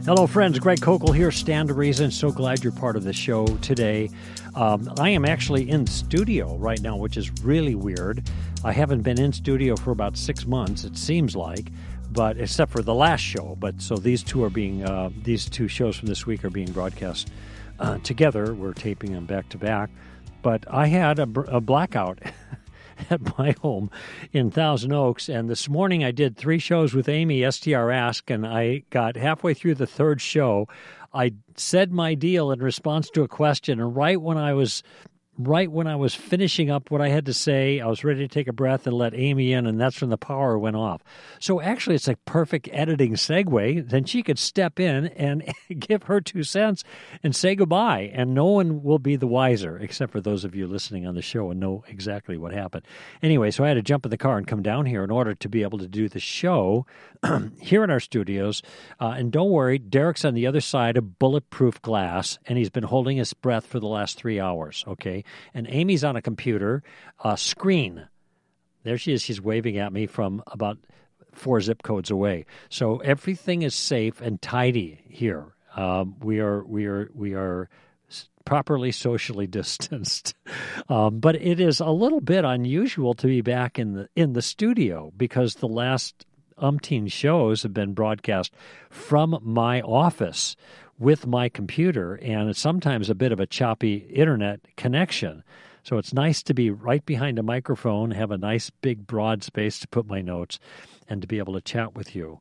Hello, friends. Greg Kokel here, Stand to Reason. So glad you're part of the show today. I am actually in studio right now, which is really weird. I haven't been in studio for about 6 months, it seems like, but except for the last show. But so these two shows from this week are being broadcast together. We're taping them back to back. But I had a blackout at my home in Thousand Oaks, and this morning I did 3 shows with Amy, STR Ask, and I got halfway through the third show. I said my deal in response to a question, and right when I was finishing up what I had to say, I was ready to take a breath and let Amy in, and that's when the power went off. So actually, it's a perfect editing segue. Then she could step in and give her 2 cents and say goodbye, and no one will be the wiser, except for those of you listening on the show and know exactly what happened. Anyway, so I had to jump in the car and come down here in order to be able to do the show here in our studios. And don't worry, Derek's on the other side of bulletproof glass, and he's been holding his breath for the last 3 hours, okay? And Amy's on a computer screen. There she is. She's waving at me from about 4 zip codes away. So everything is safe and tidy here. We are properly socially distanced. But it is a little bit unusual to be back in the studio because the last umpteen shows have been broadcast from my office with my computer, and it's sometimes a bit of a choppy internet connection. So it's nice to be right behind a microphone, have a nice big broad space to put my notes, and to be able to chat with you.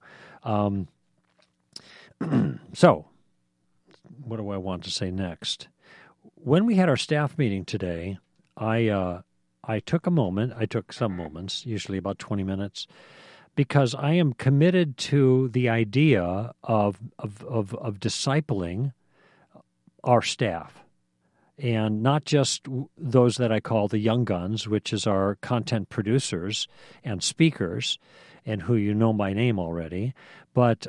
So, what do I want to say next? When we had our staff meeting today, I took some moments, usually about 20 minutes, because I am committed to the idea of discipling our staff, and not just those that I call the young guns, which is our content producers and speakers, and who you know by name already, but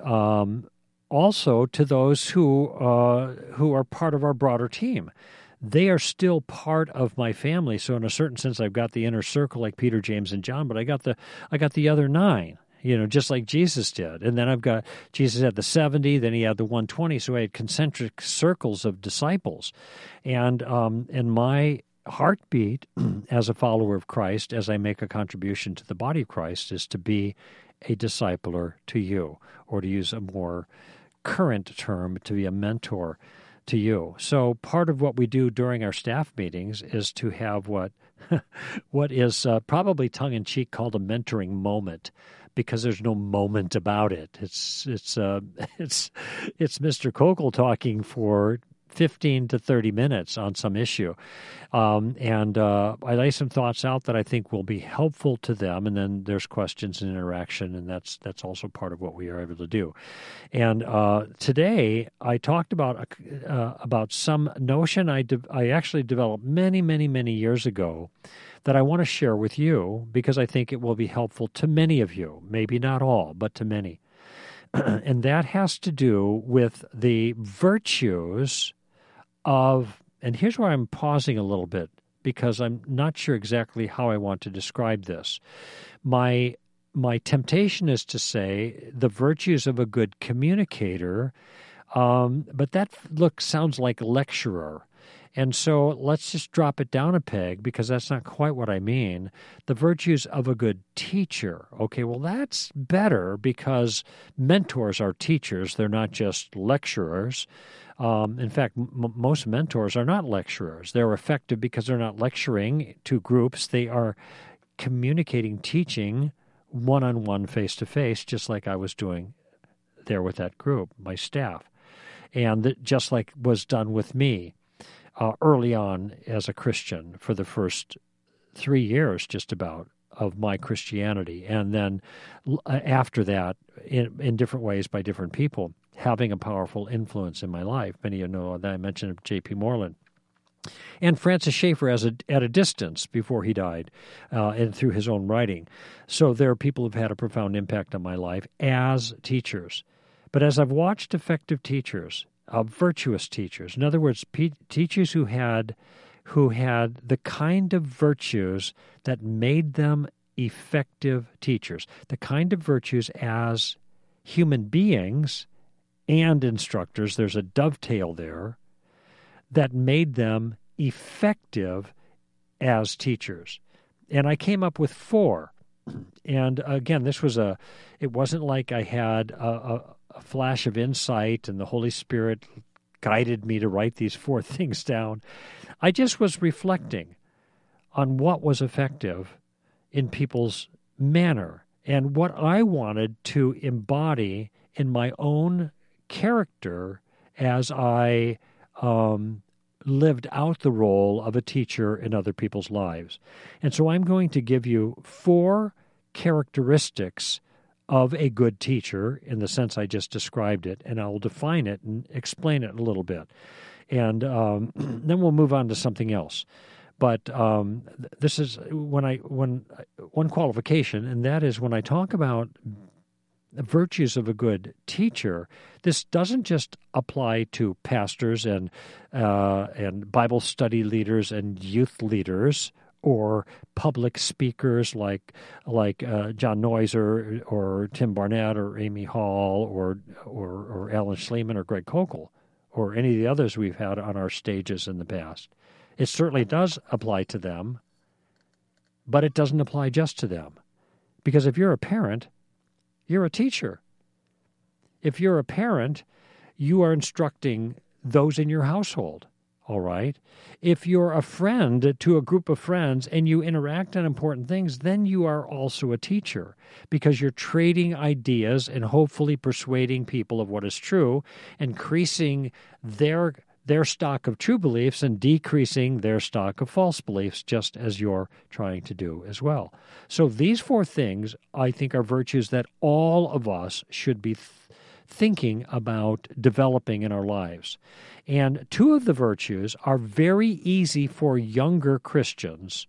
also to those who are part of our broader team. They are still part of my family. So in a certain sense, I've got the inner circle like Peter, James, and John, but I got the other 9, just like Jesus did. And then Jesus had the 70, then he had the 120. So I had concentric circles of disciples. And my heartbeat as a follower of Christ, as I make a contribution to the body of Christ, is to be a discipler to you, or to use a more current term, to be a mentor to you. So part of what we do during our staff meetings is to have what is probably tongue-in-cheek called a mentoring moment, because there's no moment about it. It's Mr. Kokel talking for 15 to 30 minutes on some issue. And I lay some thoughts out that I think will be helpful to them, and then there's questions and interaction, and that's also part of what we are able to do. And today I talked about some notion I actually developed many, many, many years ago that I want to share with you, because I think it will be helpful to many of you, maybe not all, but to many. And that has to do with the virtues of, and here's where I'm pausing a little bit, because I'm not sure exactly how I want to describe this. My temptation is to say the virtues of a good communicator, but that sounds like lecturer. And so let's just drop it down a peg, because that's not quite what I mean. The virtues of a good teacher. Okay, well, that's better, because mentors are teachers. They're not just lecturers. In fact, most mentors are not lecturers. They're effective because they're not lecturing to groups. They are communicating, teaching one-on-one, face-to-face, just like I was doing there with that group, my staff. And just like was done with me early on as a Christian for the first 3 years, just about, of my Christianity. And then after that, in different ways by different people, having a powerful influence in my life. Many of you know that I mentioned J.P. Moreland. And Francis Schaeffer at a distance before he died, and through his own writing. So there are people who've had a profound impact on my life as teachers. But as I've watched effective teachers, virtuous teachers, in other words, teachers who had the kind of virtues that made them effective teachers, the kind of virtues as human beings and instructors, there's a dovetail there that made them effective as teachers. And I came up with 4. And again, it wasn't like I had a flash of insight and the Holy Spirit guided me to write these 4 things down. I just was reflecting on what was effective in people's manner and what I wanted to embody in my own character as I lived out the role of a teacher in other people's lives. And so I'm going to give you 4 characteristics of a good teacher in the sense I just described it, and I'll define it and explain it a little bit. And then we'll move on to something else. But this is one qualification, and that is when I talk about the virtues of a good teacher, this doesn't just apply to pastors and Bible study leaders and youth leaders or public speakers like John Neuser or Tim Barnett or Amy Hall or Alan Schleman or Greg Kokel or any of the others we've had on our stages in the past. It certainly does apply to them, but it doesn't apply just to them. Because if you're a parent, you're a teacher. If you're a parent, you are instructing those in your household, all right? If you're a friend to a group of friends and you interact on important things, then you are also a teacher because you're trading ideas and hopefully persuading people of what is true, increasing their stock of true beliefs and decreasing their stock of false beliefs, just as you're trying to do as well. So these 4 things, I think, are virtues that all of us should be thinking about developing in our lives. And 2 of the virtues are very easy for younger Christians.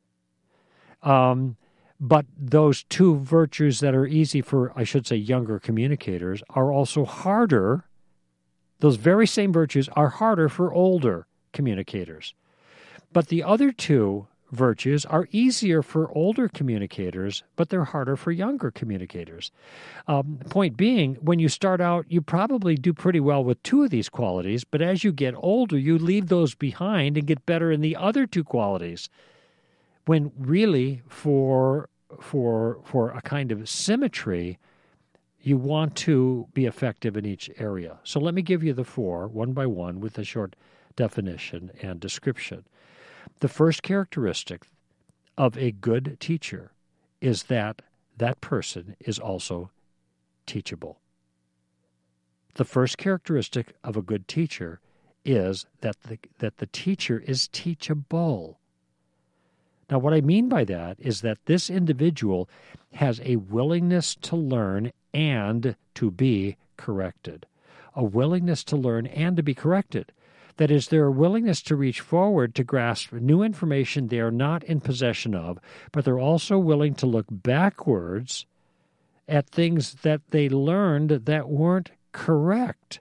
But those 2 virtues that are easy for, I should say, younger communicators are also harder. Those very same virtues are harder for older communicators. But the other 2 virtues are easier for older communicators, but they're harder for younger communicators. Point being, when you start out, you probably do pretty well with 2 of these qualities, but as you get older, you leave those behind and get better in the other 2 qualities. When really, for a kind of symmetry, you want to be effective in each area. So let me give you the 4, one by one, with a short definition and description. The first characteristic of a good teacher is that that person is also teachable. The first characteristic of a good teacher is that the teacher is teachable. Now, what I mean by that is that this individual has a willingness to learn and to be corrected. A willingness to learn and to be corrected. That is, their willingness to reach forward to grasp new information they are not in possession of, but they're also willing to look backwards at things that they learned that weren't correct.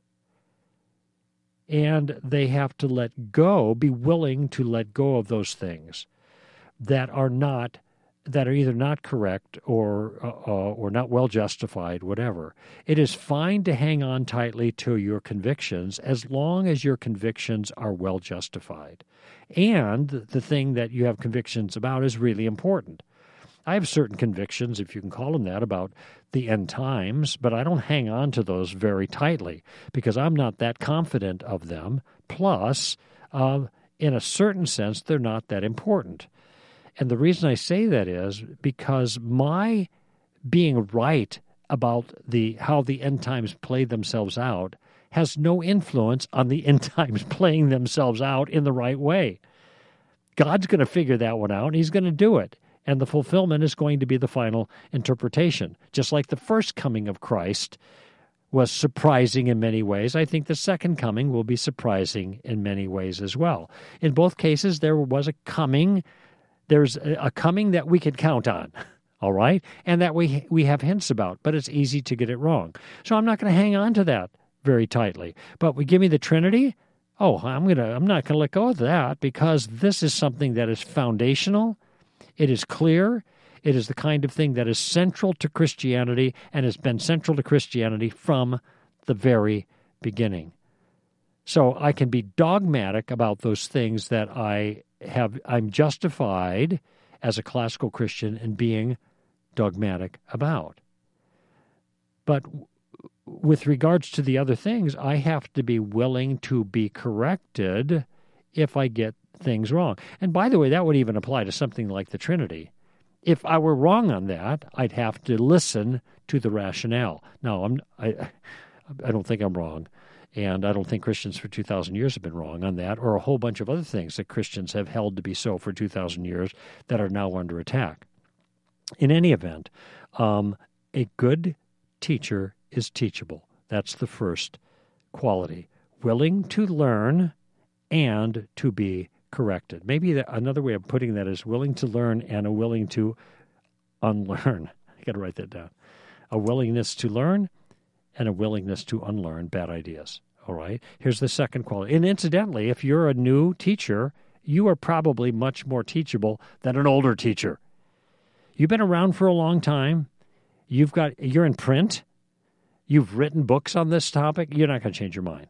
And they have to let go, be willing to let go of those things that are either not correct or not well justified, whatever. It is fine to hang on tightly to your convictions as long as your convictions are well justified. And the thing that you have convictions about is really important. I have certain convictions, if you can call them that, about the end times, but I don't hang on to those very tightly because I'm not that confident of them. Plus, in a certain sense, they're not that important. And the reason I say that is because my being right about how the end times play themselves out has no influence on the end times playing themselves out in the right way. God's going to figure that one out, and he's going to do it. And the fulfillment is going to be the final interpretation. Just like the first coming of Christ was surprising in many ways, I think the second coming will be surprising in many ways as well. In both cases, there was a coming. There's a coming that we can count on, all right, and that we have hints about, but it's easy to get it wrong. So I'm not going to hang on to that very tightly. But we give me the Trinity. Oh, I'm not going to let go of that because this is something that is foundational. It is clear. It is the kind of thing that is central to Christianity and has been central to Christianity from the very beginning. So I can be dogmatic about those things that I'm justified as a classical Christian in being dogmatic about. But with regards to the other things, I have to be willing to be corrected if I get things wrong. And by the way, that would even apply to something like the Trinity. If I were wrong on that, I'd have to listen to the rationale. Now, I don't think I'm wrong, and I don't think Christians for 2,000 years have been wrong on that, or a whole bunch of other things that Christians have held to be so for 2,000 years that are now under attack. In any event, a good teacher is teachable. That's the first quality. Willing to learn and to be corrected. Maybe another way of putting that is willing to learn and a willing to unlearn. I got to write that down. A willingness to learn and a willingness to unlearn bad ideas. All right? Here's the second quality. And incidentally, if you're a new teacher, you are probably much more teachable than an older teacher. You've been around for a long time. You're in print. You've written books on this topic. You're not going to change your mind.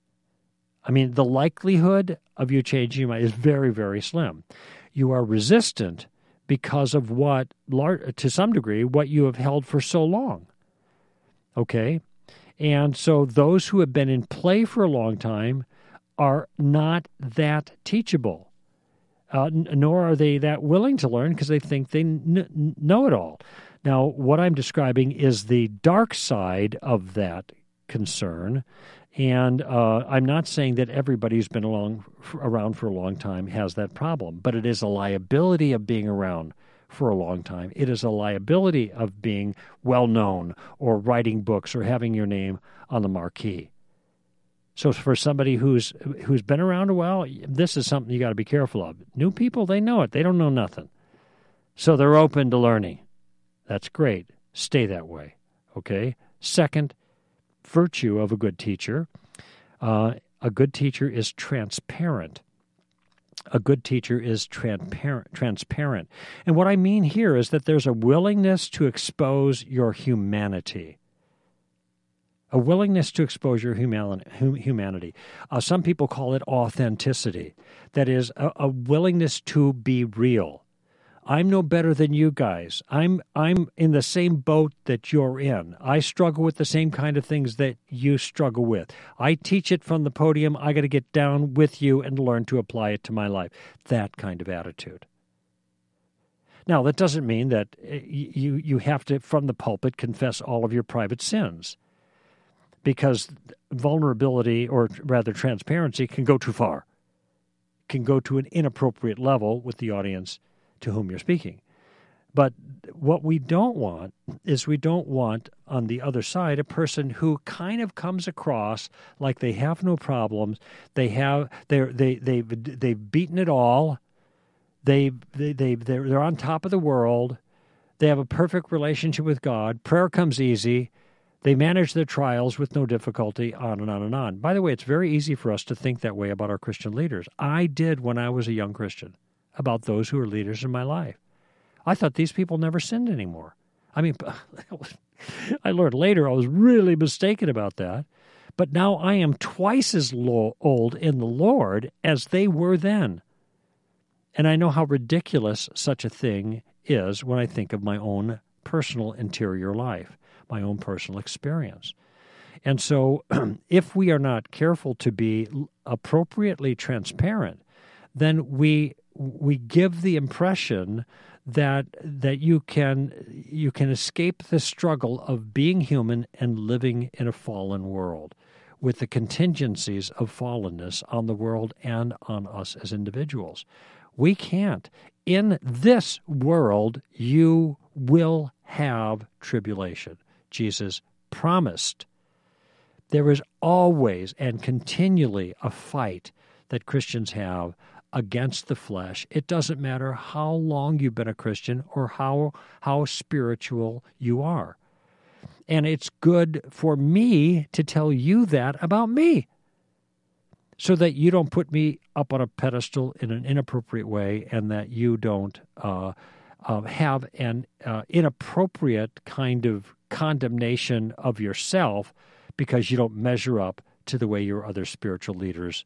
I mean, the likelihood of you changing your mind is very, very slim. You are resistant because of to some degree, what you have held for so long. Okay? And so those who have been in play for a long time are not that teachable, nor are they that willing to learn because they think they know it all. Now, what I'm describing is the dark side of that concern, and I'm not saying that everybody who's been around for a long time has that problem, but it is a liability of being around for a long time. It is a liability of being well-known or writing books or having your name on the marquee. So for somebody who's been around a while, this is something you got to be careful of. New people, they know it. They don't know nothing. So they're open to learning. That's great. Stay that way, okay? Second virtue of a good teacher, a good teacher is transparent. A good teacher is transparent. And what I mean here is that there's a willingness to expose your humanity. A willingness to expose your humanity. Some people call it authenticity. That is, a willingness to be real. I'm no better than you guys. I'm in the same boat that you're in. I struggle with the same kind of things that you struggle with. I teach it from the podium. I got to get down with you and learn to apply it to my life. That kind of attitude. Now, that doesn't mean that you have to, from the pulpit, confess all of your private sins, because vulnerability, or rather transparency, can go too far, can go to an inappropriate level with the audience to whom you're speaking. But what we don't want is on the other side a person who kind of comes across like they have no problems. They've beaten it all. They're on top of the world. They have a perfect relationship with God. Prayer comes easy. They manage their trials with no difficulty, on and on and on. By the way, it's very easy for us to think that way about our Christian leaders. I did when I was a young Christian, about those who are leaders in my life. I thought these people never sinned anymore. I mean, I learned later I was really mistaken about that. But now I am twice as old in the Lord as they were then. And I know how ridiculous such a thing is when I think of my own personal interior life, my own personal experience. And so if we are not careful to be appropriately transparent, then we give the impression that you can escape the struggle of being human and living in a fallen world with the contingencies of fallenness on the world and on us as individuals. We can't. In this world, you will have tribulation. Jesus promised. There is always and continually a fight that Christians have against the flesh. It doesn't matter how long you've been a Christian or how spiritual you are. And it's good for me to tell you that about me, so that you don't put me up on a pedestal in an inappropriate way, and that you don't have an inappropriate kind of condemnation of yourself because you don't measure up to the way your other spiritual leaders,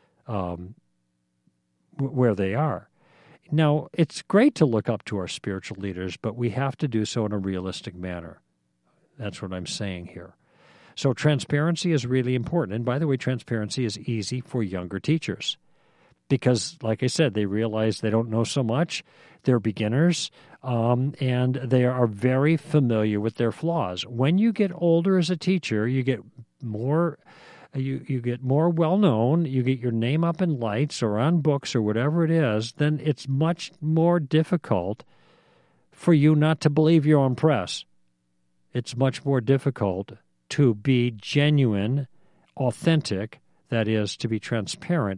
where they are. Now, it's great to look up to our spiritual leaders, but we have to do so in a realistic manner. That's what I'm saying here. So transparency is really important. And by the way, transparency is easy for younger teachers because, like I said, they realize they don't know so much. They're beginners, and they are very familiar with their flaws. When you get older as a teacher, you get more... You get more well-known, you get your name up in lights or on books or whatever it is, then it's much more difficult for you not to believe your own press. It's much more difficult to be genuine, authentic, that is, to be transparent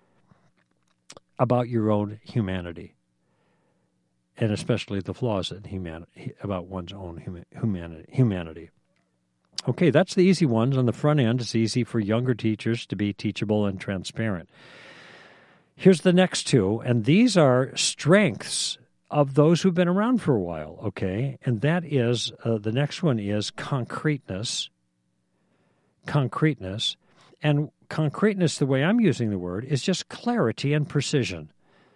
about your own humanity, and especially the flaws in humanity, about one's own humanity. Okay, that's the easy ones. On the front end, it's easy for younger teachers to be teachable and transparent. Here's the next two, and these are strengths of those who've been around for a while, okay? And that is, the next one is concreteness. Concreteness. And concreteness, the way I'm using the word, is just clarity and precision.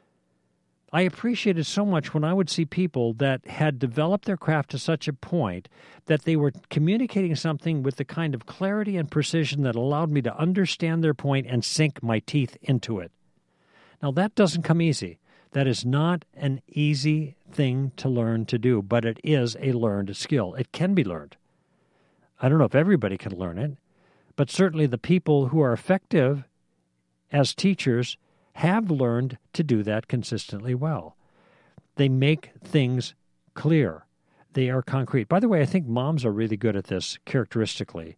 I appreciated so much when I would see people that had developed their craft to such a point that they were communicating something with the kind of clarity and precision that allowed me to understand their point and sink my teeth into it. Now, that doesn't come easy. That is not an easy thing to learn to do, but it is a learned skill. It can be learned. I don't know if everybody can learn it, but certainly the people who are effective as teachers have learned to do that consistently well. They make things clear. They are concrete. By the way, I think moms are really good at this characteristically,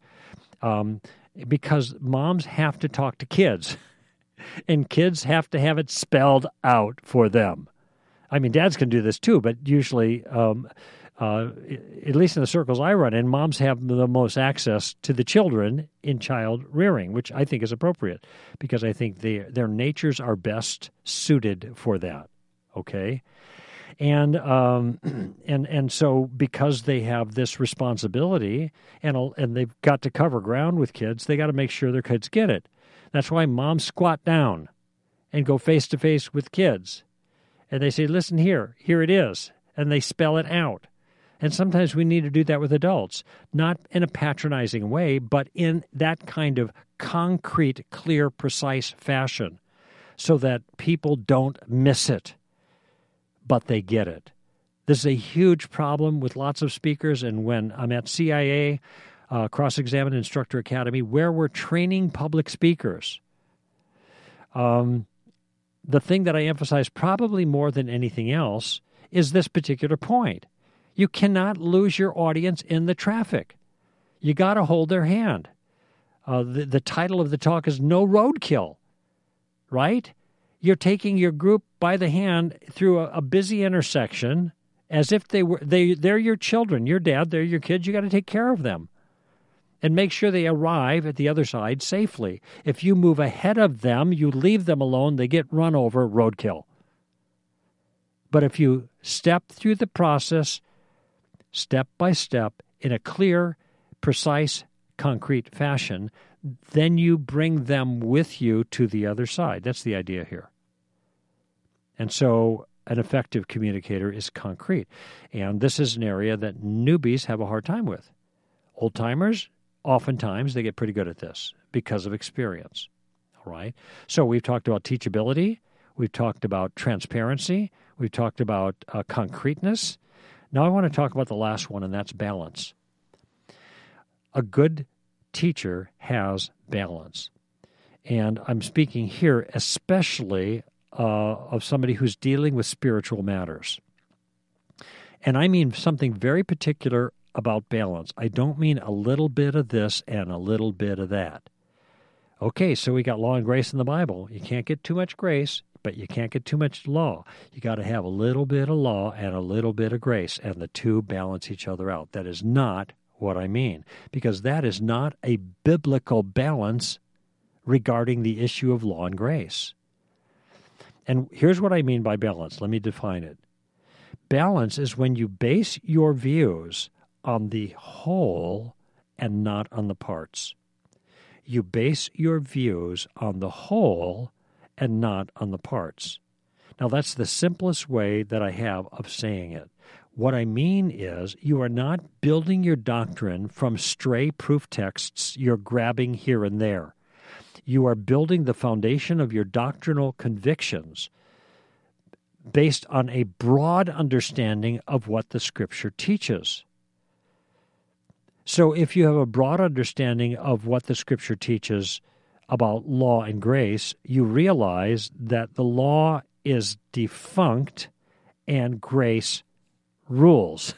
because moms have to talk to kids, and kids have to have it spelled out for them. I mean, dads can do this too, but usually, at least in the circles I run in, moms have the most access to the children in child rearing, which I think is appropriate because I think their natures are best suited for that. Okay, and so because they have this responsibility and they've got to cover ground with kids, they got to make sure their kids get it. That's why moms squat down and go face to face with kids, and they say, "Listen here it is," and they spell it out. And sometimes we need to do that with adults, not in a patronizing way, but in that kind of concrete, clear, precise fashion so that people don't miss it, but they get it. This is a huge problem with lots of speakers, and when I'm at CIA, Cross-Examined Instructor Academy, where we're training public speakers, the thing that I emphasize probably more than anything else is this particular point. You cannot lose your audience in the traffic. You got to hold their hand. The title of the talk is No Roadkill, right? You're taking your group by the hand through a busy intersection as if they're your children, your dad, they're your kids. You got to take care of them and make sure they arrive at the other side safely. If you move ahead of them, you leave them alone, they get run over, roadkill. But if you step through the process step by step, in a clear, precise, concrete fashion, then you bring them with you to the other side. That's the idea here. And so an effective communicator is concrete. And this is an area that newbies have a hard time with. Old-timers, oftentimes, they get pretty good at this because of experience. All right? So we've talked about teachability. We've talked about transparency. We've talked about concreteness. Now I want to talk about the last one, and that's balance. A good teacher has balance. And I'm speaking here especially of somebody who's dealing with spiritual matters. And I mean something very particular about balance. I don't mean a little bit of this and a little bit of that. Okay, so we got law and grace in the Bible. You can't get too much grace, but you can't get too much law. You got to have a little bit of law and a little bit of grace, and the two balance each other out. That is not what I mean, because that is not a biblical balance regarding the issue of law and grace. And here's what I mean by balance. Let me define it. Balance is when you base your views on the whole and not on the parts. You base your views on the whole and not on the parts. Now, that's the simplest way that I have of saying it. What I mean is, you are not building your doctrine from stray proof texts you're grabbing here and there. You are building the foundation of your doctrinal convictions based on a broad understanding of what the Scripture teaches. So if you have a broad understanding of what the Scripture teaches about law and grace, you realize that the law is defunct and grace rules.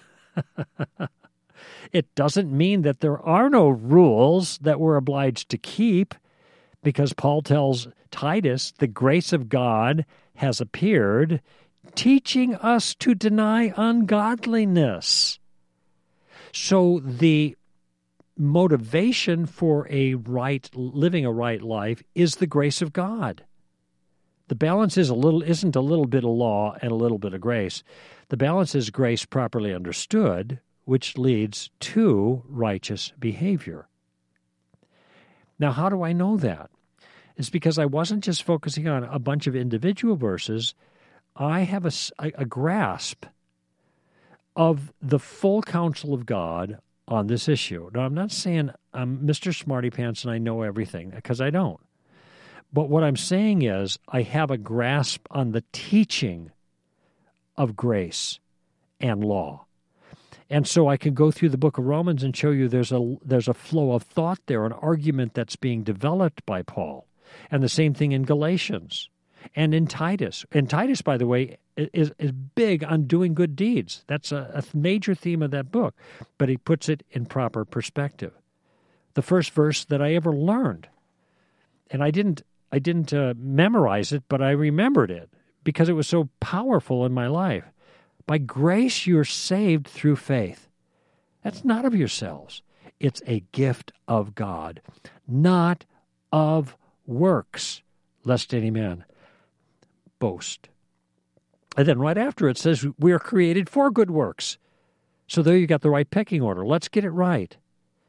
It doesn't mean that there are no rules that we're obliged to keep, because Paul tells Titus the grace of God has appeared, teaching us to deny ungodliness. So the motivation for living a right life is the grace of God. The balance isn't a little bit of law and a little bit of grace. The balance is grace properly understood, which leads to righteous behavior. Now, how do I know that? It's because I wasn't just focusing on a bunch of individual verses. I have a grasp of the full counsel of God on this issue. Now, I'm not saying I'm Mr. Smarty Pants and I know everything, because I don't. But what I'm saying is I have a grasp on the teaching of grace and law. And so I can go through the book of Romans and show you there's a flow of thought there, an argument that's being developed by Paul. And the same thing in Galatians and in Titus. And Titus, by the way, is big on doing good deeds. That's a major theme of that book. But he puts it in proper perspective. The first verse that I ever learned, and I didn't memorize it, but I remembered it because it was so powerful in my life. By grace you're saved through faith. That's not of yourselves. It's a gift of God, not of works, lest any man boast. And then right after it says we are created for good works. So there you got the right pecking order. Let's get it right.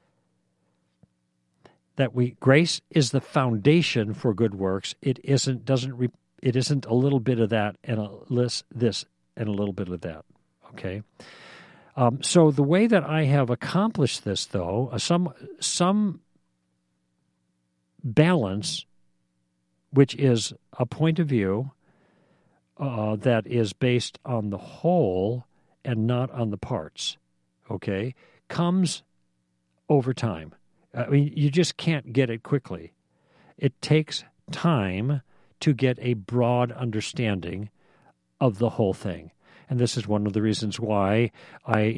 Grace is the foundation for good works. It isn't a little bit of that and this and a little bit of that. Okay. So the way that I have accomplished this, though, some balance, which is a point of view that is based on the whole and not on the parts, okay, comes over time. I mean, you just can't get it quickly. It takes time to get a broad understanding of the whole thing. And this is one of the reasons why I've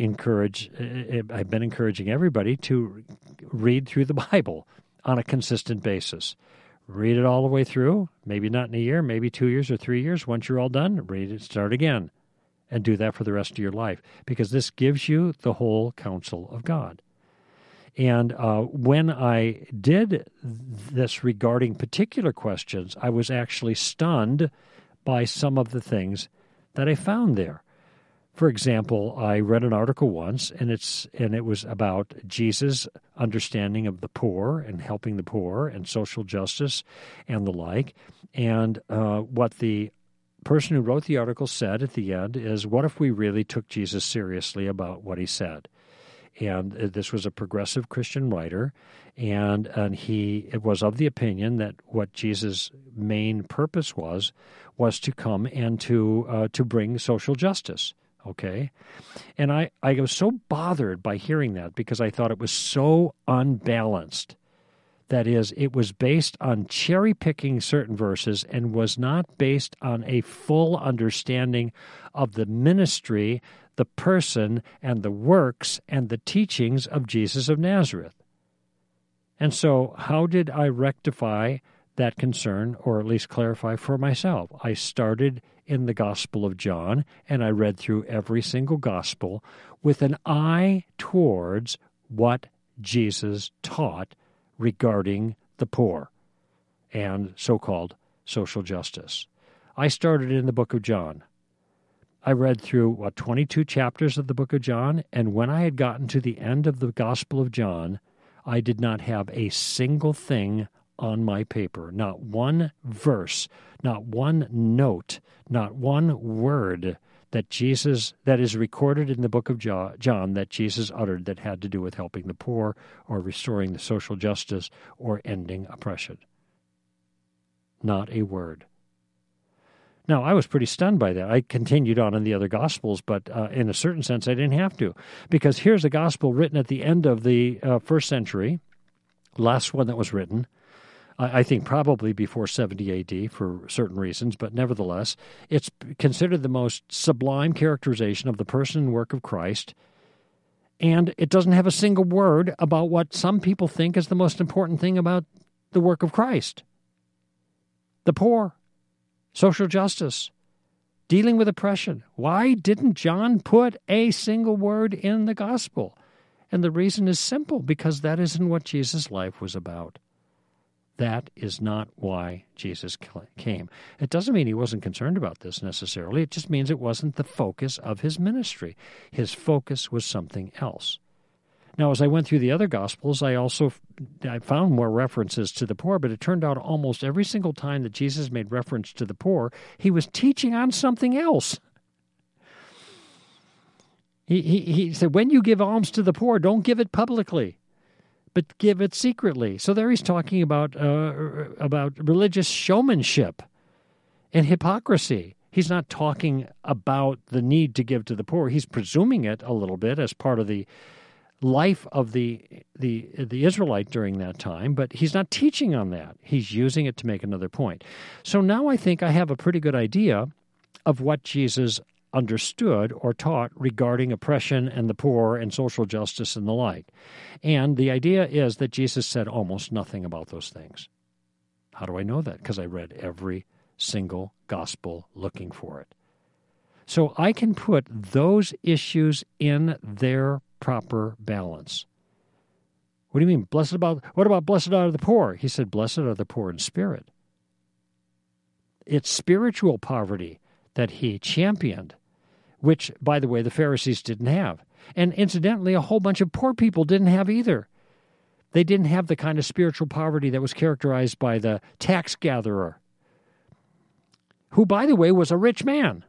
been encouraging everybody to read through the Bible on a consistent basis. Read it all the way through, maybe not in a year, maybe 2 years or 3 years. Once you're all done, read it, start again, and do that for the rest of your life, because this gives you the whole counsel of God. And when I did this regarding particular questions, I was actually stunned by some of the things that I found there. For example, I read an article once, and it was about Jesus' understanding of the poor and helping the poor and social justice and the like. And what the person who wrote the article said at the end is, what if we really took Jesus seriously about what he said? And this was a progressive Christian writer, and he was of the opinion that what Jesus' main purpose was to come and to bring social justice. Okay, and I was so bothered by hearing that, because I thought it was so unbalanced. That is, it was based on cherry-picking certain verses and was not based on a full understanding of the ministry, the person, and the works and the teachings of Jesus of Nazareth. And so how did I rectify that concern, or at least clarify for myself? I started in the Gospel of John, and I read through every single Gospel with an eye towards what Jesus taught regarding the poor and so-called social justice. I started in the book of John. I read through, 22 chapters of the book of John, and when I had gotten to the end of the Gospel of John, I did not have a single thing on my paper, not one verse, not one note, not one word that is recorded in the book of John that Jesus uttered that had to do with helping the poor or restoring the social justice or ending oppression. Not a word. Now, I was pretty stunned by that. I continued on in the other Gospels, but in a certain sense, I didn't have to, because here's a Gospel written at the end of the first century, last one that was written, I think probably before 70 A.D. for certain reasons, but nevertheless, it's considered the most sublime characterization of the person and work of Christ, and it doesn't have a single word about what some people think is the most important thing about the work of Christ. The poor, social justice, dealing with oppression. Why didn't John put a single word in the gospel? And the reason is simple, because that isn't what Jesus' life was about. That is not why Jesus came. It doesn't mean he wasn't concerned about this necessarily. It just means it wasn't the focus of his ministry. His focus was something else. Now, as I went through the other Gospels, I found more references to the poor, but it turned out almost every single time that Jesus made reference to the poor, he was teaching on something else. He said, when you give alms to the poor, don't give it publicly, but give it secretly. So there he's talking about religious showmanship and hypocrisy. He's not talking about the need to give to the poor. He's presuming it a little bit as part of the life of the Israelite during that time, but he's not teaching on that. He's using it to make another point. So now I think I have a pretty good idea of what Jesus understood or taught regarding oppression and the poor and social justice and the like. And the idea is that Jesus said almost nothing about those things. How do I know that? Because I read every single gospel looking for it. So I can put those issues in their proper balance. What do you mean? What about blessed are the poor? He said, blessed are the poor in spirit. It's spiritual poverty that he championed, which, by the way, the Pharisees didn't have. And incidentally, a whole bunch of poor people didn't have either. They didn't have the kind of spiritual poverty that was characterized by the tax gatherer, who, by the way, was a rich man,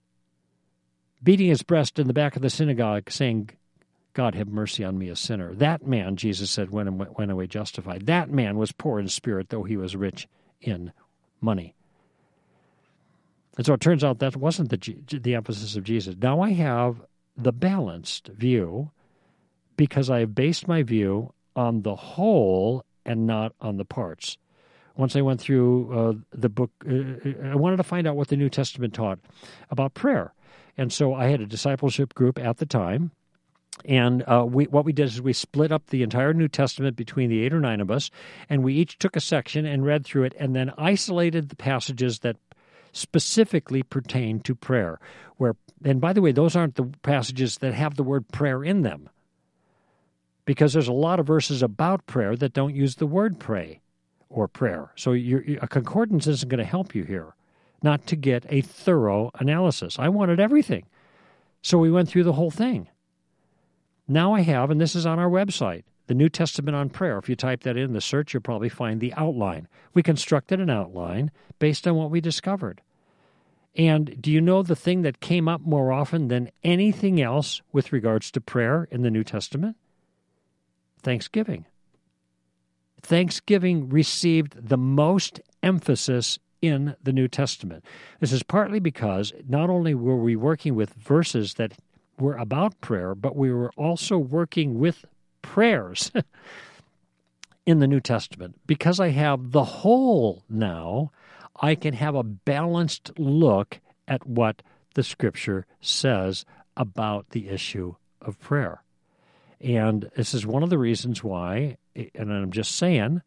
beating his breast in the back of the synagogue, saying, God, have mercy on me, a sinner. That man, Jesus said, went away justified. That man was poor in spirit, though he was rich in money. And so it turns out that wasn't the emphasis of Jesus. Now I have the balanced view because I have based my view on the whole and not on the parts. Once I went through the book, I wanted to find out what the New Testament taught about prayer. And so I had a discipleship group at the time. And what we did is we split up the entire New Testament between the 8 or 9 of us, and we each took a section and read through it and then isolated the passages that specifically pertain to prayer. And by the way, those aren't the passages that have the word prayer in them, because there's a lot of verses about prayer that don't use the word pray or prayer. So a concordance isn't going to help you here, not to get a thorough analysis. I wanted everything. So we went through the whole thing. Now I have, and this is on our website, the New Testament on Prayer. If you type that in the search, you'll probably find the outline. We constructed an outline based on what we discovered. And do you know the thing that came up more often than anything else with regards to prayer in the New Testament? Thanksgiving. Thanksgiving received the most emphasis in the New Testament. This is partly because not only were we working with verses that were about prayer, but we were also working with prayers in the New Testament. Because I have the whole now, I can have a balanced look at what the Scripture says about the issue of prayer. And this is one of the reasons why, and I'm just saying,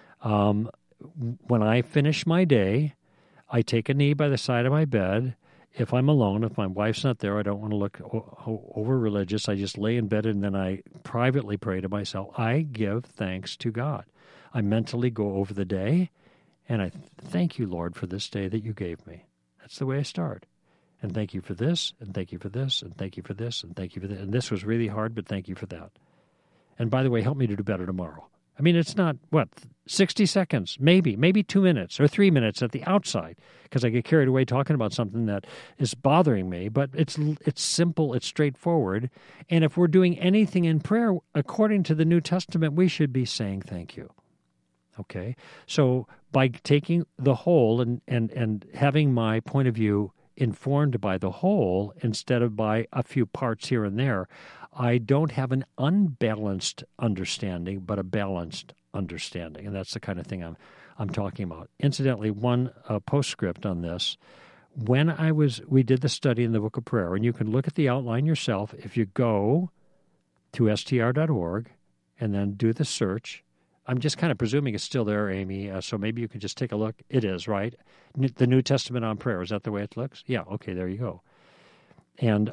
when I finish my day, I take a knee by the side of my bed. If I'm alone, if my wife's not there, I don't want to look over religious. I just lay in bed and then I privately pray to myself. I give thanks to God. I mentally go over the day and I thank you, Lord, for this day that you gave me. That's the way I start. And thank you for this, and thank you for this, and thank you for this, and thank you for this. And this was really hard, but thank you for that. And by the way, help me to do better tomorrow. I mean, it's not, 60 seconds, maybe 2 minutes or 3 minutes at the outside, because I get carried away talking about something that is bothering me. But it's simple, it's straightforward. And if we're doing anything in prayer, according to the New Testament, we should be saying thank you. Okay? So by taking the whole and having my point of view informed by the whole instead of by a few parts here and there, I don't have an unbalanced understanding, but a balanced understanding. And that's the kind of thing I'm talking about. Incidentally, one postscript on this, when we did the study in the Book of Prayer, and you can look at the outline yourself if you go to str.org and then do the search. I'm just kind of presuming it's still there, Amy, so maybe you can just take a look. It is, right? The New Testament on Prayer, is that the way it looks? Yeah, okay, there you go. And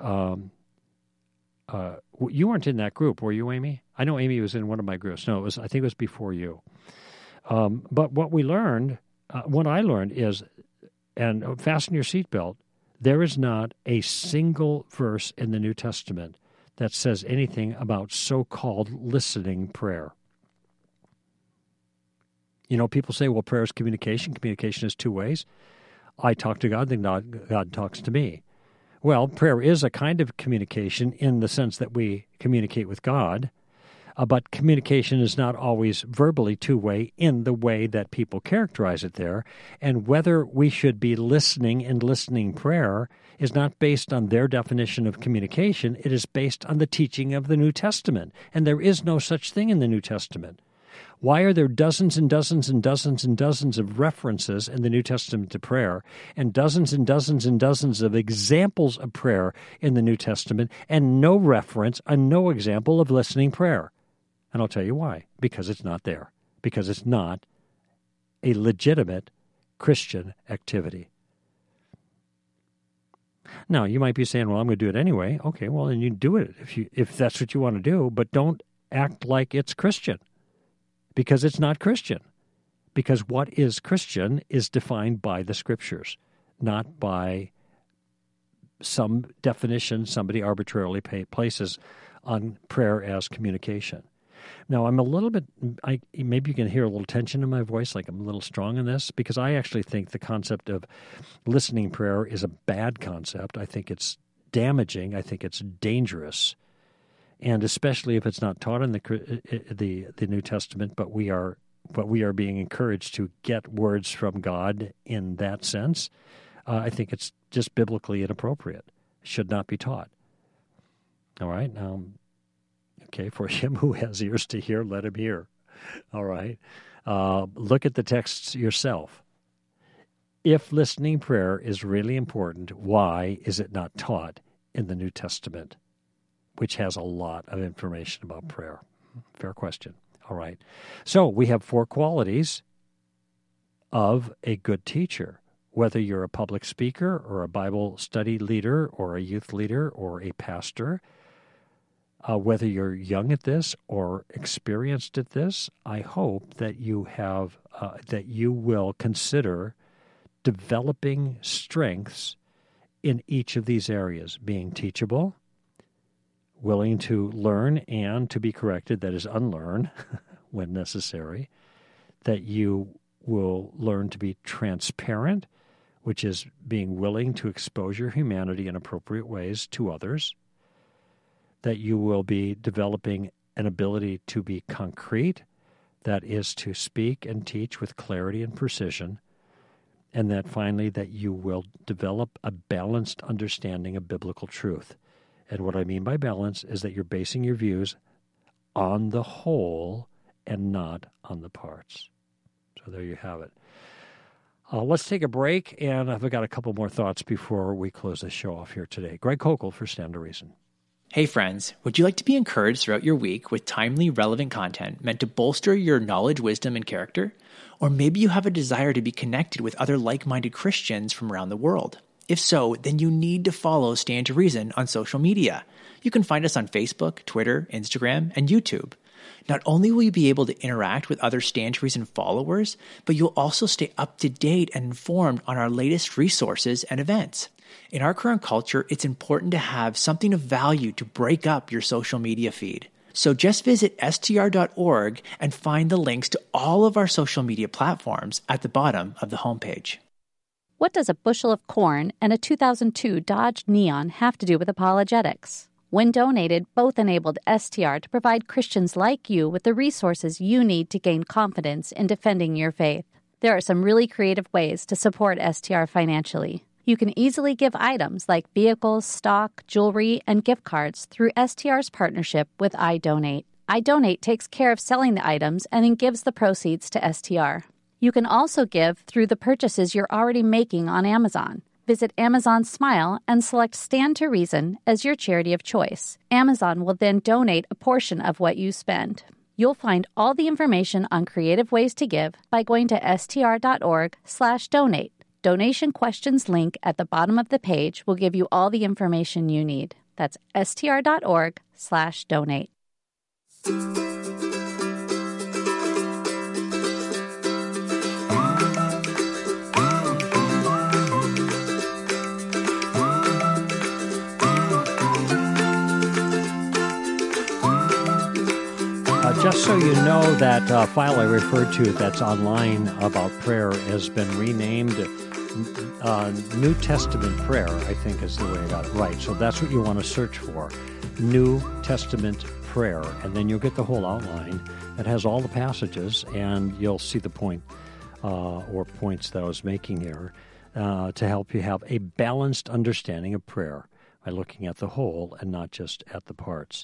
you weren't in that group, were you, Amy? I know Amy was in one of my groups. No, I think it was before you. But what I learned is, and fasten your seatbelt, there is not a single verse in the New Testament that says anything about so-called listening prayer. You know, people say, well, prayer is communication. Communication is two ways. I talk to God, then God talks to me. Well, prayer is a kind of communication in the sense that we communicate with God, but communication is not always verbally two-way in the way that people characterize it there. And whether we should be listening in listening prayer is not based on their definition of communication. It is based on the teaching of the New Testament. And there is no such thing in the New Testament. Why are there dozens and dozens and dozens and dozens of references in the New Testament to prayer, and dozens and dozens and dozens of examples of prayer in the New Testament, and no reference and no example of listening prayer? And I'll tell you why. Because it's not there. Because it's not a legitimate Christian activity. Now, you might be saying, well, I'm going to do it anyway. Okay, well, then you do it if that's what you want to do, but don't act like it's Christian. Because it's not Christian. Because what is Christian is defined by the Scriptures, not by some definition somebody arbitrarily places on prayer as communication. Now, I'm a little bit, maybe you can hear a little tension in my voice, like I'm a little strong in this, because I actually think the concept of listening prayer is a bad concept. I think it's damaging. I think it's dangerous. And especially if it's not taught in the New Testament, but we are being encouraged to get words from God in that sense, I think it's just biblically inappropriate. It should not be taught. All right? Okay, for him who has ears to hear, let him hear. All right? Look at the texts yourself. If listening prayer is really important, why is it not taught in the New Testament, which has a lot of information about prayer? Fair question. All right. So we have 4 qualities of a good teacher. Whether you're a public speaker or a Bible study leader or a youth leader or a pastor, whether you're young at this or experienced at this, I hope that you will consider developing strengths in each of these areas, being teachable, willing to learn and to be corrected, that is, unlearn when necessary, that you will learn to be transparent, which is being willing to expose your humanity in appropriate ways to others, that you will be developing an ability to be concrete, that is, to speak and teach with clarity and precision, and that finally that you will develop a balanced understanding of biblical truth. And what I mean by balance is that you're basing your views on the whole and not on the parts. So there you have it. Let's take a break, and I've got a couple more thoughts before we close the show off here today. Greg Kokel for Stand to Reason. Hey friends, would you like to be encouraged throughout your week with timely, relevant content meant to bolster your knowledge, wisdom, and character? Or maybe you have a desire to be connected with other like-minded Christians from around the world. If so, then you need to follow Stand to Reason on social media. You can find us on Facebook, Twitter, Instagram, and YouTube. Not only will you be able to interact with other Stand to Reason followers, but you'll also stay up to date and informed on our latest resources and events. In our current culture, it's important to have something of value to break up your social media feed. So just visit str.org and find the links to all of our social media platforms at the bottom of the homepage. What does a bushel of corn and a 2002 Dodge Neon have to do with apologetics? When donated, both enabled STR to provide Christians like you with the resources you need to gain confidence in defending your faith. There are some really creative ways to support STR financially. You can easily give items like vehicles, stock, jewelry, and gift cards through STR's partnership with iDonate. iDonate takes care of selling the items and then gives the proceeds to STR. You can also give through the purchases you're already making on Amazon. Visit Amazon Smile and select Stand to Reason as your charity of choice. Amazon will then donate a portion of what you spend. You'll find all the information on creative ways to give by going to str.org/donate. Donation questions link at the bottom of the page will give you all the information you need. That's str.org/donate. Just so you know, that file I referred to that's online about prayer has been renamed New Testament Prayer, I think is the way I got it right. So that's what you want to search for, New Testament Prayer, and then you'll get the whole outline that has all the passages, and you'll see the point or points that I was making here to help you have a balanced understanding of prayer by looking at the whole and not just at the parts.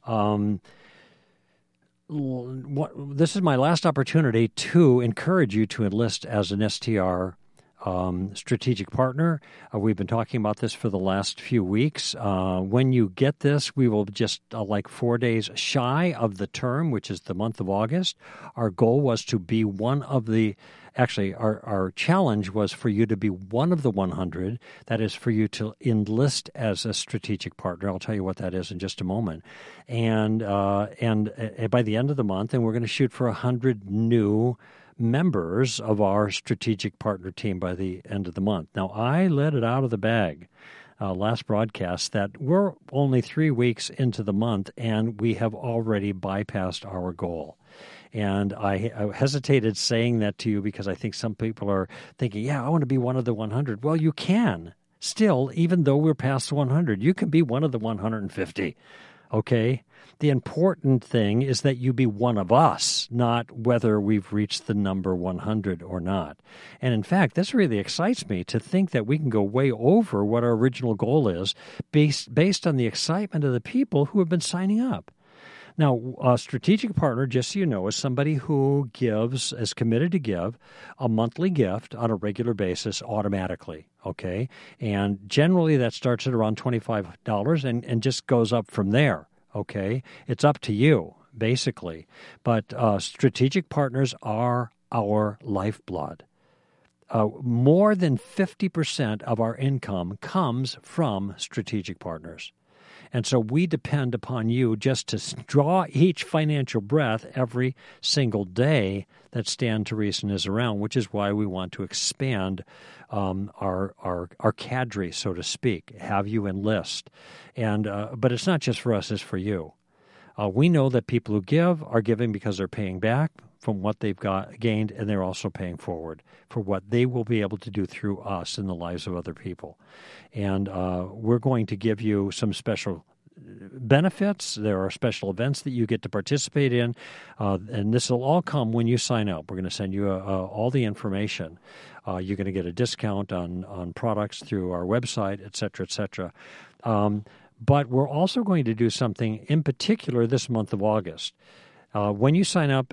This is my last opportunity to encourage you to enlist as an STR strategic partner. We've been talking about this for the last few weeks. When you get this, we will just like 4 days shy of the term, which is the month of August. Our goal was to be one of the Actually, our challenge was for you to be one of the 100. That is for you to enlist as a strategic partner. I'll tell you what that is in just a moment. And by the end of the month, and we're going to shoot for 100 new members of our strategic partner team by the end of the month. Now, I let it out of the bag last broadcast that we're only 3 weeks into the month, and we have already bypassed our goal. And I hesitated saying that to you because I think some people are thinking, yeah, I want to be one of the 100. Well, you can still, even though we're past the 100. You can be one of the 150, okay? The important thing is that you be one of us, not whether we've reached the number 100 or not. And in fact, this really excites me to think that we can go way over what our original goal is based on the excitement of the people who have been signing up. Now, a strategic partner, just so you know, is somebody who is committed to give a monthly gift on a regular basis automatically, okay? And generally that starts at around $25 and just goes up from there, okay? It's up to you, basically. But strategic partners are our lifeblood. More than 50% of our income comes from strategic partners. And so we depend upon you just to draw each financial breath every single day that Stand to Reason is around, which is why we want to expand our cadre, so to speak, have you enlist. But it's not just for us, it's for you. We know that people who give are giving because they're paying back from what they've gained, and they're also paying forward for what they will be able to do through us in the lives of other people. And we're going to give you some special benefits. There are special events that you get to participate in, and this will all come when you sign up. We're going to send you all the information. You're going to get a discount on products through our website, et cetera, et cetera. But we're also going to do something in particular this month of August. When you sign up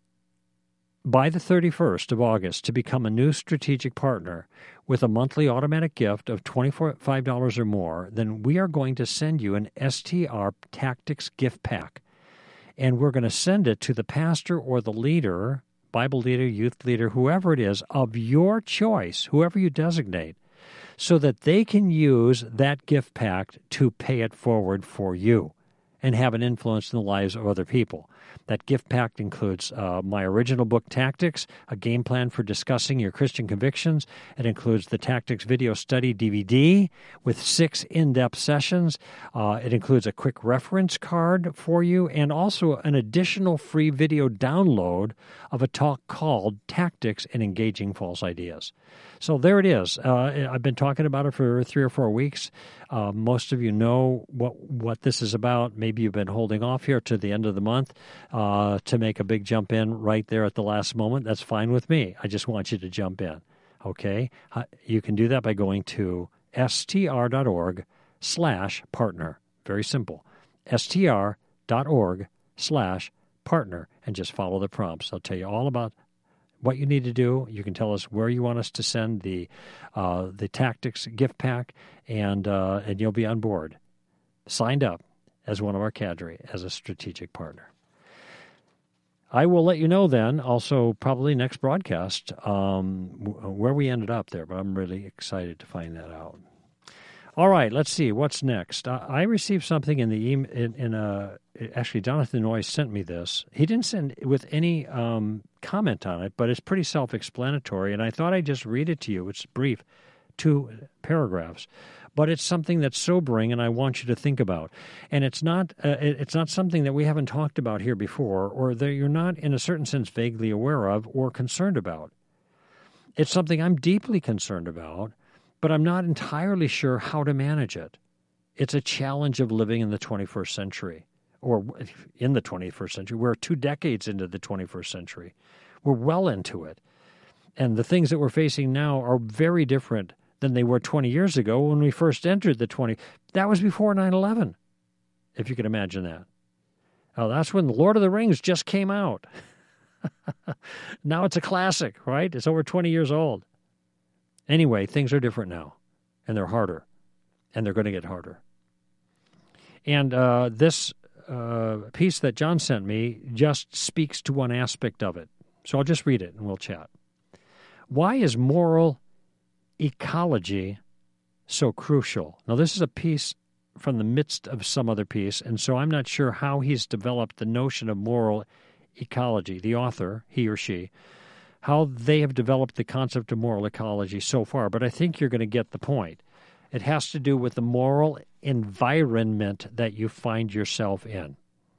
by the 31st of August to become a new strategic partner with a monthly automatic gift of $25 or more, then we are going to send you an STR Tactics gift pack. And we're going to send it to the pastor or the leader, Bible leader, youth leader, whoever it is, of your choice, whoever you designate, so that they can use that gift pack to pay it forward for you and have an influence in the lives of other people. That gift pack includes my original book, Tactics, a game plan for discussing your Christian convictions. It includes the Tactics Video Study DVD with 6 in-depth sessions. It includes a quick reference card for you and also an additional free video download of a talk called Tactics in Engaging False Ideas. So there it is. I've been talking about it for 3 or 4 weeks. Most of you know what this is about. Maybe you've been holding off here to the end of the month to make a big jump in right there at the last moment. That's fine with me. I just want you to jump in. Okay? You can do that by going to str.org/partner. Very simple. str.org/partner, and just follow the prompts. I'll tell you all about what you need to do. You can tell us where you want us to send the Tactics gift pack, and you'll be on board, signed up as one of our cadre, as a strategic partner. I will let you know then, also probably next broadcast, where we ended up there, but I'm really excited to find that out. All right, let's see. What's next? I received something in the email. Actually, Jonathan Noyes sent me this. He didn't send with any comment on it, but it's pretty self-explanatory, and I thought I'd just read it to you. It's brief, 2 paragraphs, but it's something that's sobering, and I want you to think about. And it's not something that we haven't talked about here before, or that you're not, in a certain sense, vaguely aware of or concerned about. It's something I'm deeply concerned about, but I'm not entirely sure how to manage it. It's a challenge of living in the 21st century, or in the 21st century. We're 2 decades into the 21st century. We're well into it. And the things that we're facing now are very different than they were 20 years ago when we first entered the 20. That was before 9/11, if you can imagine that. Oh, that's when The Lord of the Rings just came out. Now it's a classic, right? It's over 20 years old. Anyway, things are different now, and they're harder, and they're going to get harder. And this piece that John sent me just speaks to one aspect of it. So I'll just read it, and we'll chat. Why is moral ecology so crucial? Now, this is a piece from the midst of some other piece, and so I'm not sure how he's developed the notion of moral ecology, the author, he or she, how they have developed the concept of moral ecology so far, but I think you're going to get the point. It has to do with the moral environment that you find yourself in.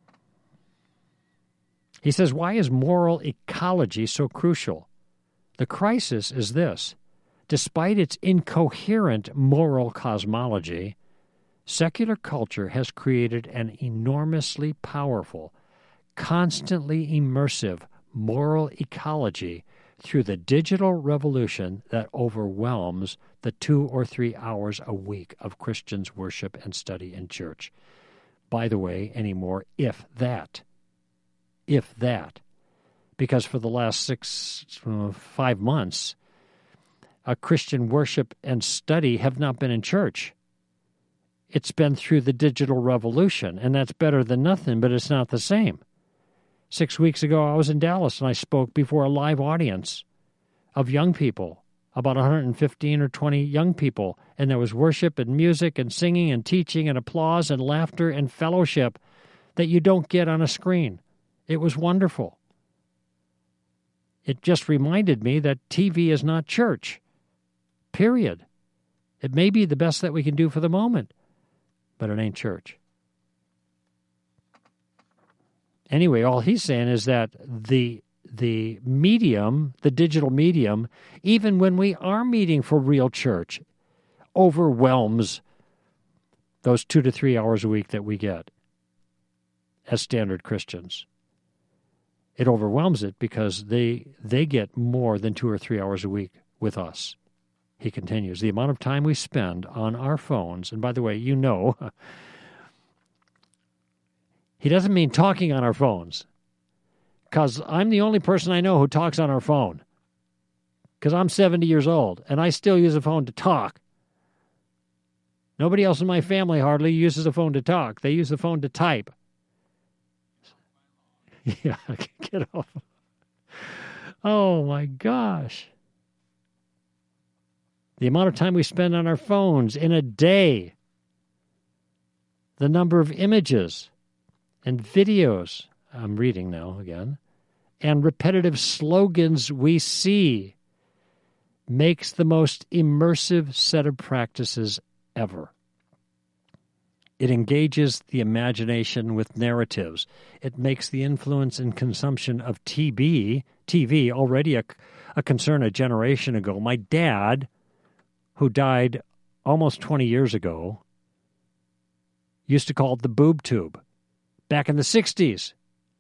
He says, why is moral ecology so crucial? The crisis is this. Despite its incoherent moral cosmology, secular culture has created an enormously powerful, constantly immersive moral ecology through the digital revolution that overwhelms the 2 or 3 hours a week of Christians' worship and study in church. By the way, anymore, if that. Because for the last 5 months, a Christian worship and study have not been in church. It's been through the digital revolution, and that's better than nothing, but it's not the same. 6 weeks ago, I was in Dallas, and I spoke before a live audience of young people, about 115 or 20 young people, and there was worship and music and singing and teaching and applause and laughter and fellowship that you don't get on a screen. It was wonderful. It just reminded me that TV is not church, period. It may be the best that we can do for the moment, but it ain't church. Anyway, all he's saying is that the medium, the digital medium, even when we are meeting for real church, overwhelms those 2 to 3 hours a week that we get as standard Christians. It overwhelms it because they get more than 2 or 3 hours a week with us. He continues, the amount of time we spend on our phones, and by the way, you know, he doesn't mean talking on our phones, because I'm the only person I know who talks on our phone, because I'm 70 years old, and I still use a phone to talk. Nobody else in my family hardly uses a phone to talk. They use the phone to type. Yeah, get off. Oh, my gosh. The amount of time we spend on our phones in a day, the number of images and videos. I'm reading now again, and repetitive slogans we see makes the most immersive set of practices ever. It engages the imagination with narratives. It makes the influence and consumption of TV already a concern a generation ago. My dad, who died almost 20 years ago, used to call it the boob tube back in the 60s.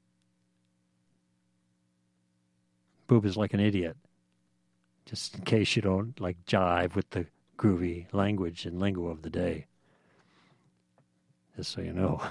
Boob is like an idiot, just in case you don't jive with the groovy language and lingo of the day. Just so you know.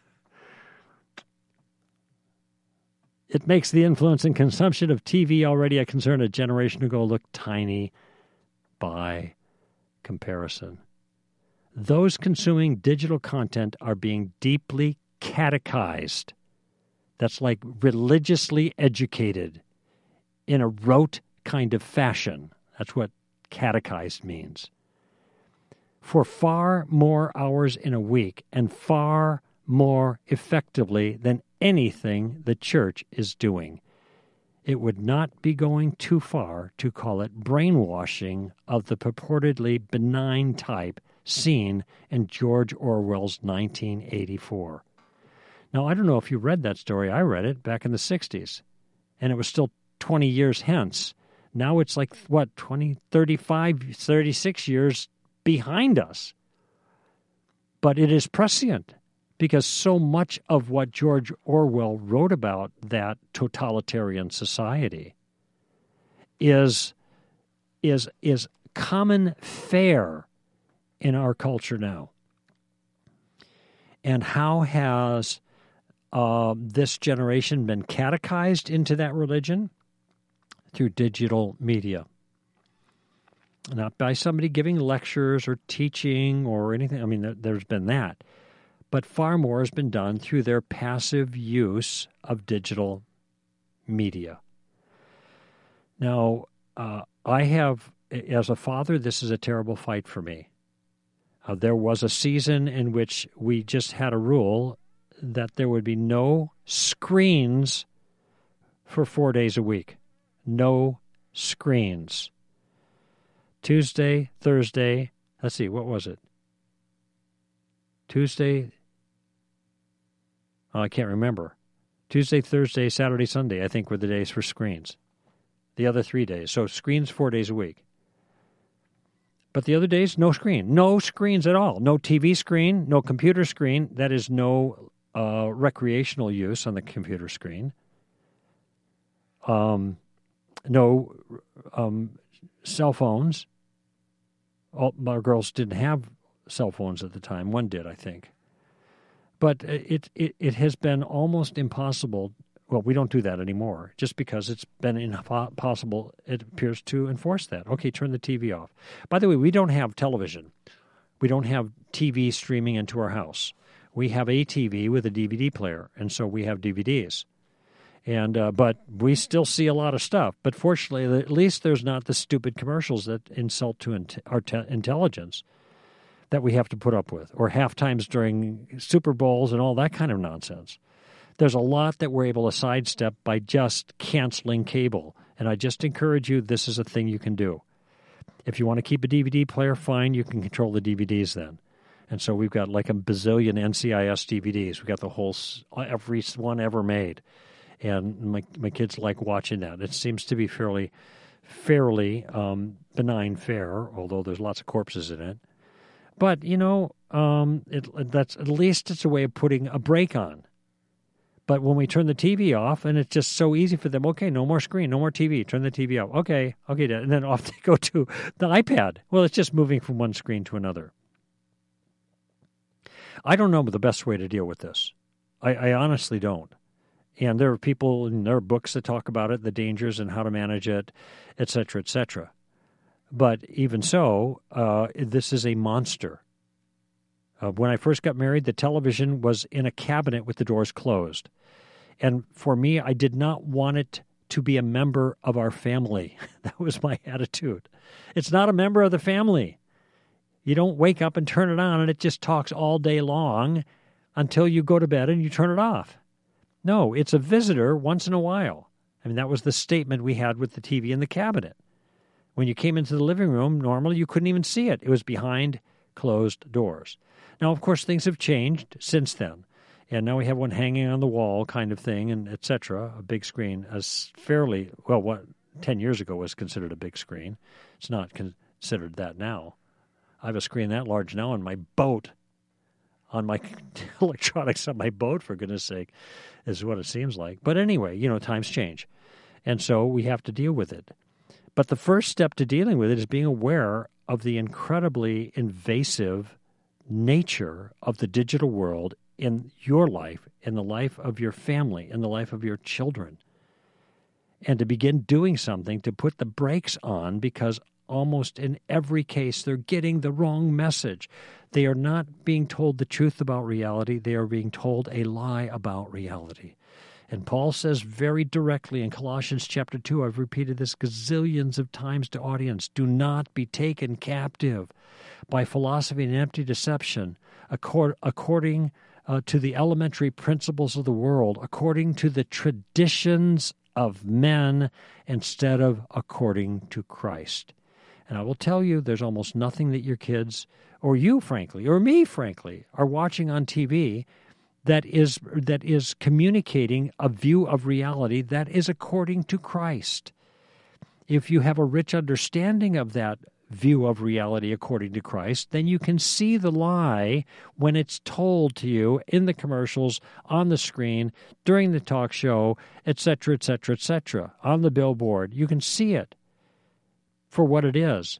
It makes the influence and consumption of TV already a concern a generation ago look tiny by comparison. Those consuming digital content are being deeply catechized. That's like religiously educated in a rote kind of fashion. That's what catechized means. For far more hours in a week and far more effectively than anything the church is doing. It would not be going too far to call it brainwashing of the purportedly benign type seen in George Orwell's 1984. Now, I don't know if you read that story. I read it back in the 60s, and it was still 20 years hence. Now it's 20, 35, 36 years behind us. But it is prescient because so much of what George Orwell wrote about that totalitarian society is common fare in our culture now. And how has this generation been catechized into that religion? Through digital media. Not by somebody giving lectures or teaching or anything. I mean, there's been that. But far more has been done through their passive use of digital media. Now, I have, as a father, this is a terrible fight for me. There was a season in which we just had a rule that there would be no screens for 4 days a week. No screens. Tuesday, Thursday, let's see, what was it? Tuesday, I can't remember. Tuesday, Thursday, Saturday, Sunday, I think were the days for screens. The other 3 days. So screens 4 days a week. But the other days, no screen. No screens at all. No TV screen, no computer screen. That is no recreational use on the computer screen. No cell phones. All our girls didn't have cell phones at the time. One did, I think. But it has been almost impossible. Well, we don't do that anymore, just because it's been impossible, it appears, to enforce that. Okay, turn the TV off. By the way, we don't have television. We don't have TV streaming into our house. We have a TV with a DVD player, and so we have DVDs. And but we still see a lot of stuff. But fortunately, at least there's not the stupid commercials that insult to our intelligence that we have to put up with, or half times during Super Bowls and all that kind of nonsense. There's a lot that we're able to sidestep by just canceling cable. And I just encourage you, this is a thing you can do. If you want to keep a DVD player, fine, you can control the DVDs then. And so we've got like a bazillion NCIS DVDs. We've got the whole, every one ever made. And my kids like watching that. It seems to be fairly benign fare, although there's lots of corpses in it. But, that's at least it's a way of putting a brake on. But when we turn the TV off, and it's just so easy for them, okay, no more screen, no more TV, turn the TV off. Okay, Dad. And then off they go to the iPad. Well, it's just moving from one screen to another. I don't know the best way to deal with this. I honestly don't. And there are people, and there are books that talk about it, the dangers and how to manage it, et cetera, et cetera. But even so, this is a monster. When I first got married, the television was in a cabinet with the doors closed. And for me, I did not want it to be a member of our family. That was my attitude. It's not a member of the family. You don't wake up and turn it on and it just talks all day long until you go to bed and you turn it off. No, it's a visitor once in a while. I mean, that was the statement we had with the TV in the cabinet. When you came into the living room, normally you couldn't even see it. It was behind closed doors. Now, of course, things have changed since then. And now we have one hanging on the wall kind of thing, and et cetera, a big screen, as fairly, well, what 10 years ago was considered a big screen. It's not considered that now. I have a screen that large now on my boat, on my electronics on my boat, for goodness sake, is what it seems like. But anyway, times change. And so we have to deal with it. But the first step to dealing with it is being aware of the incredibly invasive nature of the digital world in your life, in the life of your family, in the life of your children. And to begin doing something to put the brakes on, because almost in every case they're getting the wrong message. They are not being told the truth about reality. They are being told a lie about reality. And Paul says very directly in Colossians chapter 2, I've repeated this gazillions of times to audience, do not be taken captive by philosophy and empty deception, according to the elementary principles of the world, according to the traditions of men, instead of according to Christ. And I will tell you, there's almost nothing that your kids, or you, frankly, or me, frankly, are watching on TV that is communicating a view of reality that is according to Christ. If you have a rich understanding of that view of reality according to Christ, then you can see the lie when it's told to you in the commercials, on the screen, during the talk show, etc., etc., etc., on the billboard. You can see it for what it is.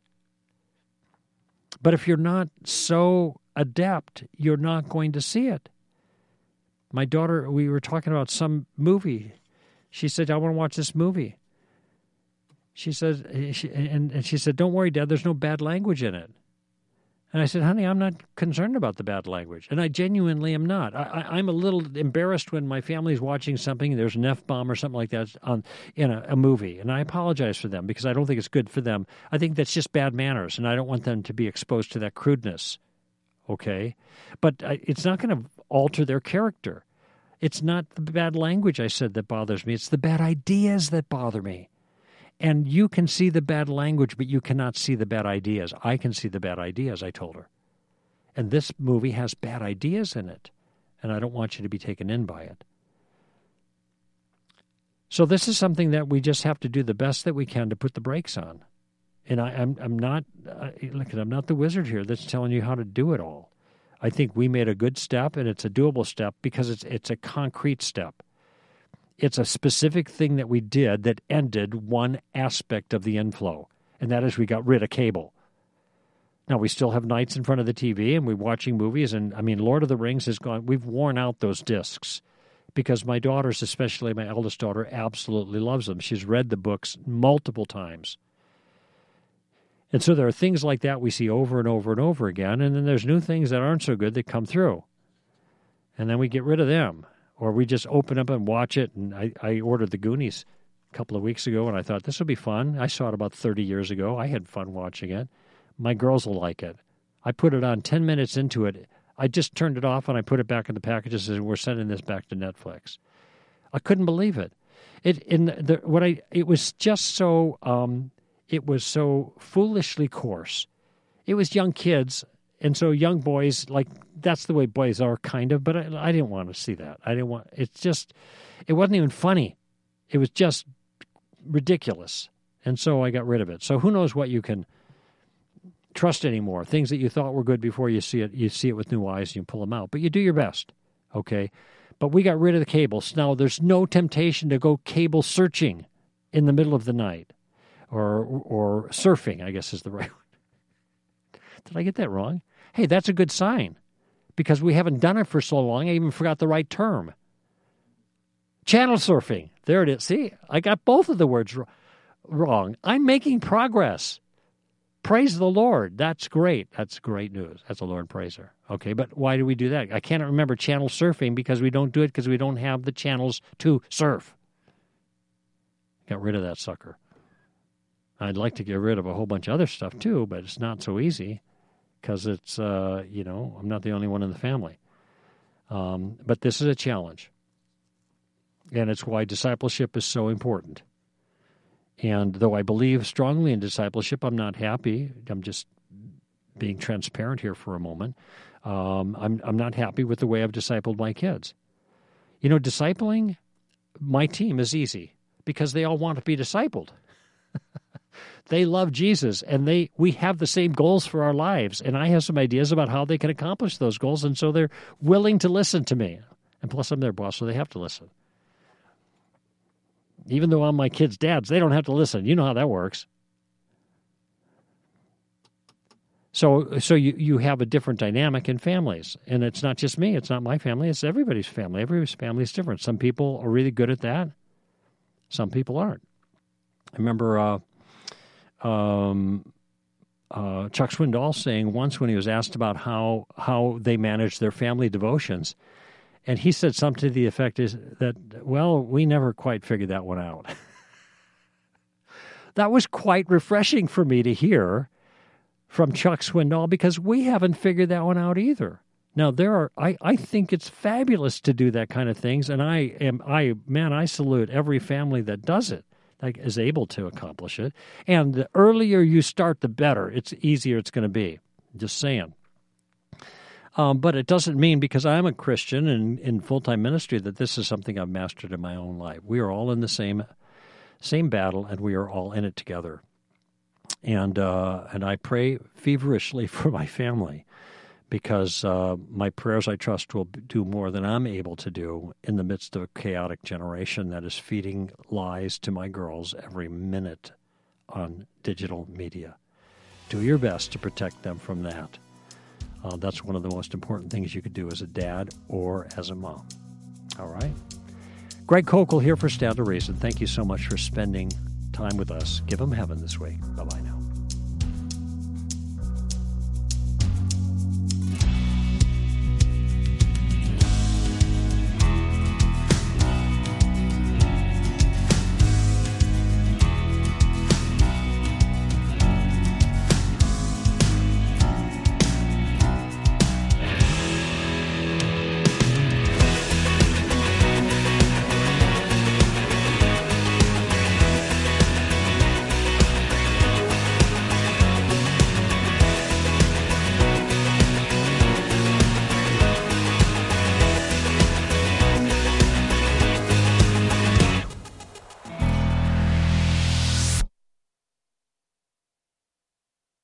But if you're not so adept, you're not going to see it. My daughter, we were talking about some movie. She said, I want to watch this movie. She said, she said, don't worry, Dad, there's no bad language in it. And I said, honey, I'm not concerned about the bad language. And I genuinely am not. I'm a little embarrassed when my family's watching something and there's an F-bomb or something like that in a movie. And I apologize for them because I don't think it's good for them. I think that's just bad manners, and I don't want them to be exposed to that crudeness. Okay? But it's not going to alter their character. It's not the bad language, I said, that bothers me. It's the bad ideas that bother me. And you can see the bad language, but you cannot see the bad ideas. I can see the bad ideas, I told her. And this movie has bad ideas in it, and I don't want you to be taken in by it. So this is something that we just have to do the best that we can to put the brakes on. And I'm not the wizard here that's telling you how to do it all. I think we made a good step, and it's a doable step because it's a concrete step. It's a specific thing that we did that ended one aspect of the inflow, and that is we got rid of cable. Now, we still have nights in front of the TV, and we're watching movies, and, Lord of the Rings has gone. We've worn out those discs because my daughters, especially my eldest daughter, absolutely loves them. She's read the books multiple times. And so there are things like that we see over and over and over again, and then there's new things that aren't so good that come through. And then we get rid of them. Or we just open up and watch it. And I ordered The Goonies a couple of weeks ago, and I thought, this will be fun. I saw it about 30 years ago. I had fun watching it. My girls will like it. I put it on 10 minutes into it. I just turned it off, and I put it back in the package and said, we're sending this back to Netflix. I couldn't believe it. It was just so it was so foolishly coarse. It was young kids. And so young boys, that's the way boys are, kind of, but I didn't want to see that. It wasn't even funny. It was just ridiculous. And so I got rid of it. So who knows what you can trust anymore. Things that you thought were good before you see it with new eyes and you pull them out. But you do your best, okay? But we got rid of the cables. Now, there's no temptation to go cable searching in the middle of the night or surfing, I guess is the right word. Did I get that wrong? Hey, that's a good sign because we haven't done it for so long. I even forgot the right term. Channel surfing. There it is. See, I got both of the words wrong. I'm making progress. Praise the Lord. That's great. That's great news. That's a Lord praiser. Okay, but why do we do that? I can't remember channel surfing because we don't do it because we don't have the channels to surf. Got rid of that sucker. I'd like to get rid of a whole bunch of other stuff too, but it's not so easy. Because it's, I'm not the only one in the family. But this is a challenge. And it's why discipleship is so important. And though I believe strongly in discipleship, I'm not happy. I'm just being transparent here for a moment. I'm not happy with the way I've discipled my kids. You know, discipling my team is easy because they all want to be discipled. They love Jesus, and we have the same goals for our lives, and I have some ideas about how they can accomplish those goals, and so they're willing to listen to me. And plus, I'm their boss, so they have to listen. Even though I'm my kids' dads, they don't have to listen. You know how that works. So you have a different dynamic in families, and it's not just me. It's not my family. It's everybody's family. Everybody's family is different. Some people are really good at that. Some people aren't. I remember Chuck Swindoll saying once when he was asked about how they managed their family devotions, and he said something to the effect is that, well, we never quite figured that one out. That was quite refreshing for me to hear from Chuck Swindoll because we haven't figured that one out either. Now, I think it's fabulous to do that kind of things, and I salute every family that does it, like is able to accomplish it. And the earlier you start, the better. It's easier it's going to be. Just saying. But it doesn't mean because I'm a Christian and in full-time ministry that this is something I've mastered in my own life. We are all in the same battle, and we are all in it together. And I pray feverishly for my family because my prayers, I trust, will do more than I'm able to do in the midst of a chaotic generation that is feeding lies to my girls every minute on digital media. Do your best to protect them from that. That's one of the most important things you could do as a dad or as a mom. All right? Greg Kokel here for Stand to Reason. Thank you so much for spending time with us. Give them heaven this week. Bye-bye.